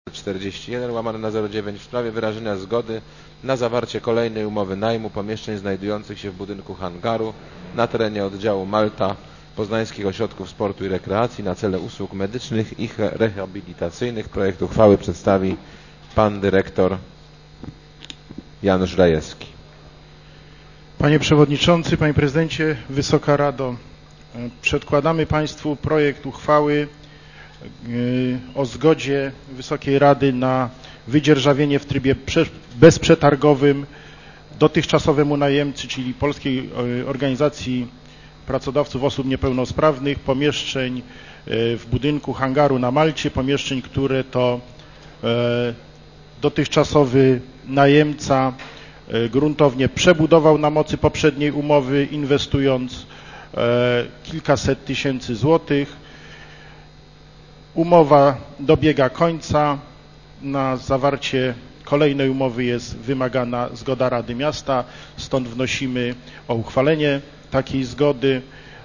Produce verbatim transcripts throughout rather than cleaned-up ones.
czterdzieści jeden łamane na zero dziewięć w sprawie wyrażenia zgody na zawarcie kolejnej umowy najmu pomieszczeń znajdujących się w budynku hangaru na terenie oddziału Malta Poznańskich Ośrodków Sportu i Rekreacji na cele usług medycznych i rehabilitacyjnych. Projekt uchwały przedstawi pan dyrektor Janusz Rajewski. Panie Przewodniczący, Panie Prezydencie, Wysoka Rado, przedkładamy Państwu projekt uchwały o zgodzie Wysokiej Rady na wydzierżawienie w trybie bezprzetargowym dotychczasowemu najemcy, czyli Polskiej Organizacji Pracodawców Osób Niepełnosprawnych, pomieszczeń w budynku hangaru na Malcie, pomieszczeń, które to dotychczasowy najemca gruntownie przebudował na mocy poprzedniej umowy, inwestując kilkaset tysięcy złotych. Umowa dobiega końca. Na zawarcie kolejnej umowy jest wymagana zgoda Rady Miasta, stąd wnosimy o uchwalenie takiej zgody.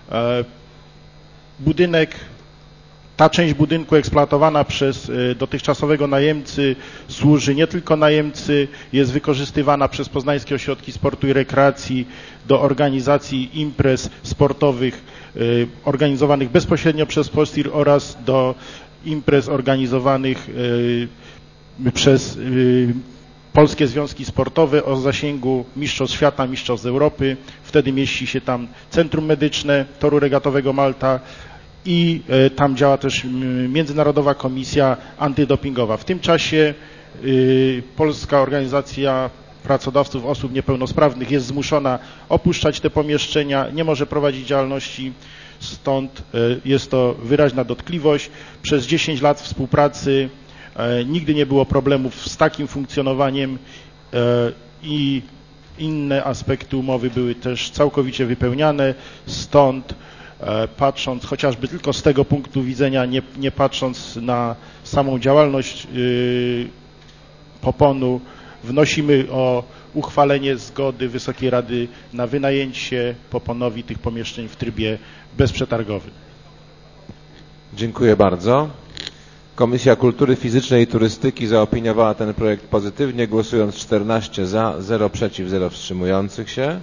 Budynek, ta część budynku eksploatowana przez dotychczasowego najemcy służy nie tylko najemcy, jest wykorzystywana przez Poznańskie Ośrodki Sportu i Rekreacji do organizacji imprez sportowych organizowanych bezpośrednio przez POSIR oraz do imprez organizowanych przez polskie związki sportowe o zasięgu mistrzostw świata, mistrzostw Europy. Wtedy mieści się tam Centrum Medyczne Toru Regatowego Malta i tam działa też Międzynarodowa Komisja Antydopingowa. W tym czasie Polska Organizacja Pracodawców Osób Niepełnosprawnych jest zmuszona opuszczać te pomieszczenia, nie może prowadzić działalności, stąd jest to wyraźna dotkliwość. Przez dziesięć lat współpracy nigdy nie było problemów z takim funkcjonowaniem i inne aspekty umowy były też całkowicie wypełniane, stąd patrząc chociażby tylko z tego punktu widzenia, nie, nie patrząc na samą działalność Poponu, wnosimy o uchwalenie zgody Wysokiej Rady na wynajęcie Poponowi tych pomieszczeń w trybie bezprzetargowym. Dziękuję bardzo. Komisja Kultury Fizycznej i Turystyki zaopiniowała ten projekt pozytywnie, głosując czternaście za, zero przeciw, zero wstrzymujących się.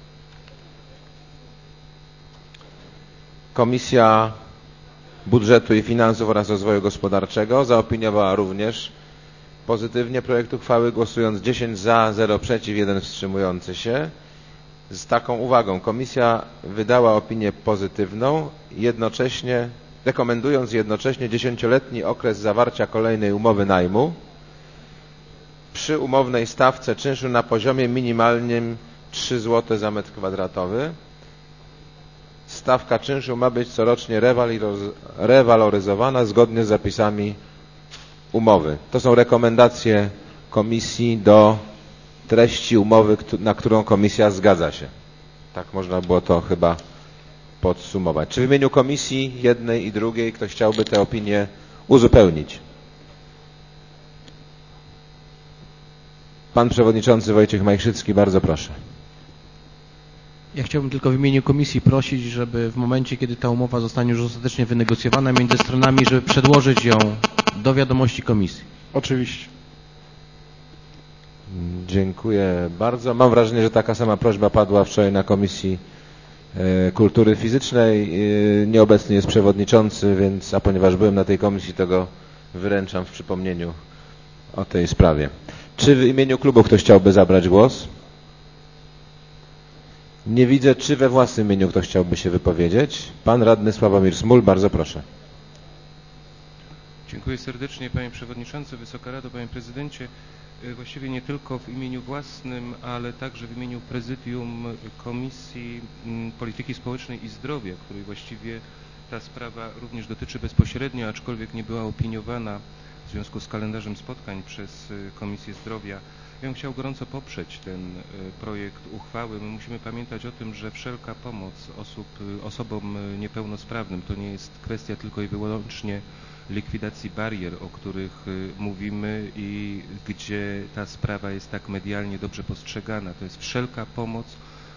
Komisja Budżetu i Finansów oraz Rozwoju Gospodarczego zaopiniowała również pozytywnie projekt uchwały, głosując dziesięć za, zero przeciw, jeden wstrzymujący się. Z taką uwagą: komisja wydała opinię pozytywną, jednocześnie rekomendując jednocześnie dziesięcioletni okres zawarcia kolejnej umowy najmu przy umownej stawce czynszu na poziomie minimalnym trzy złote za metr kwadratowy. Stawka czynszu ma być corocznie rewaloryzowana zgodnie z zapisami umowy. To są rekomendacje komisji do treści umowy, na którą komisja zgadza się. Tak można było to chyba podsumować. Czy w imieniu komisji jednej i drugiej ktoś chciałby tę opinię uzupełnić? Pan przewodniczący Wojciech Majchrzycki, bardzo proszę. Ja chciałbym tylko w imieniu komisji prosić, żeby w momencie, kiedy ta umowa zostanie już ostatecznie wynegocjowana między stronami, żeby przedłożyć ją do wiadomości komisji. Oczywiście. Dziękuję bardzo. Mam wrażenie, że taka sama prośba padła wczoraj na Komisji Kultury Fizycznej. Nieobecny jest przewodniczący, więc a ponieważ byłem na tej komisji, to go wyręczam w przypomnieniu o tej sprawie. Czy w imieniu klubu ktoś chciałby zabrać głos? Nie widzę. Czy we własnym imieniu ktoś chciałby się wypowiedzieć? Pan radny Sławomir Smul, bardzo proszę. Dziękuję serdecznie, Panie Przewodniczący, Wysoka Rado, Panie Prezydencie. Właściwie nie tylko w imieniu własnym, ale także w imieniu Prezydium Komisji Polityki Społecznej i Zdrowia, której właściwie ta sprawa również dotyczy bezpośrednio, aczkolwiek nie była opiniowana w związku z kalendarzem spotkań przez Komisję Zdrowia. Ja bym chciał gorąco poprzeć ten projekt uchwały. My musimy pamiętać o tym, że wszelka pomoc osób, osobom niepełnosprawnym to nie jest kwestia tylko i wyłącznie likwidacji barier, o których mówimy i gdzie ta sprawa jest tak medialnie dobrze postrzegana. To jest wszelka pomoc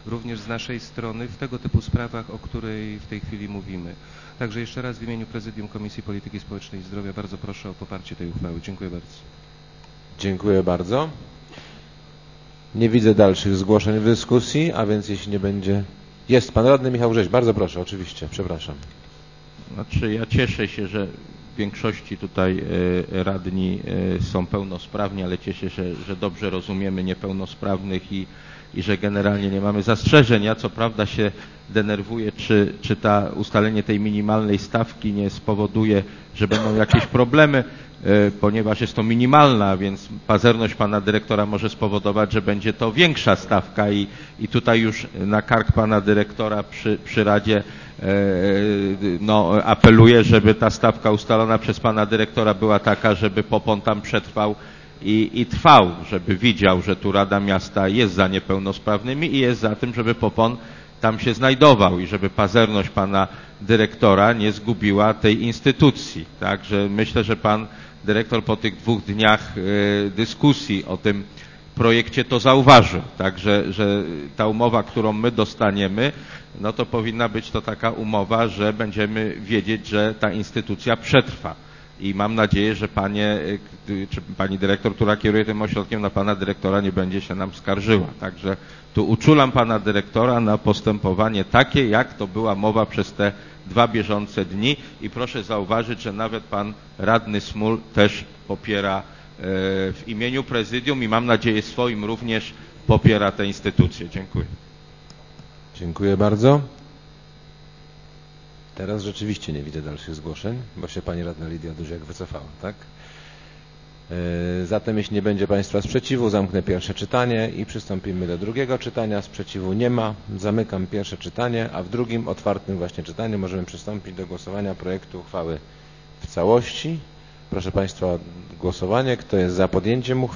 również z naszej strony w tego typu sprawach, o której w tej chwili mówimy. Także jeszcze raz w imieniu Prezydium Komisji Polityki Społecznej i Zdrowia bardzo proszę o poparcie tej uchwały. Dziękuję bardzo. Dziękuję bardzo. Nie widzę dalszych zgłoszeń w dyskusji, a więc jeśli nie będzie... Jest pan radny Michał Grześ. Bardzo proszę, oczywiście. Przepraszam. Znaczy ja cieszę się, że w większości tutaj e, radni e, są pełnosprawni, ale cieszę się, że dobrze rozumiemy niepełnosprawnych i, i że generalnie nie mamy zastrzeżeń. Ja co prawda się denerwuję, czy, czy ta ustalenie tej minimalnej stawki nie spowoduje, że będą jakieś problemy, e, ponieważ jest to minimalna, więc pazerność pana dyrektora może spowodować, że będzie to większa stawka i, i tutaj już na kark pana dyrektora przy, przy Radzie no, apeluję, żeby ta stawka ustalona przez pana dyrektora była taka, żeby POPON tam przetrwał i, i trwał, żeby widział, że tu Rada Miasta jest za niepełnosprawnymi i jest za tym, żeby POPON tam się znajdował i żeby pazerność pana dyrektora nie zgubiła tej instytucji. Także myślę, że pan dyrektor po tych dwóch dniach y, dyskusji o tym projekcie to zauważył. Także, że ta umowa, którą my dostaniemy, no to powinna być to taka umowa, że będziemy wiedzieć, że ta instytucja przetrwa. I mam nadzieję, że panie, czy pani dyrektor, która kieruje tym ośrodkiem, na pana dyrektora nie będzie się nam skarżyła. Także tu uczulam pana dyrektora na postępowanie takie, jak to była mowa przez te dwa bieżące dni i proszę zauważyć, że nawet pan radny Smul też popiera w imieniu prezydium i mam nadzieję swoim również popiera tę instytucję. Dziękuję. Dziękuję bardzo. Teraz rzeczywiście nie widzę dalszych zgłoszeń, bo się pani radna Lidia Duziak wycofała, tak? Yy, zatem jeśli nie będzie państwa sprzeciwu, zamknę pierwsze czytanie i przystąpimy do drugiego czytania. Sprzeciwu nie ma. Zamykam pierwsze czytanie, a w drugim, otwartym właśnie czytaniu możemy przystąpić do głosowania projektu uchwały w całości. Proszę państwa o głosowanie. Kto jest za podjęciem uchwały?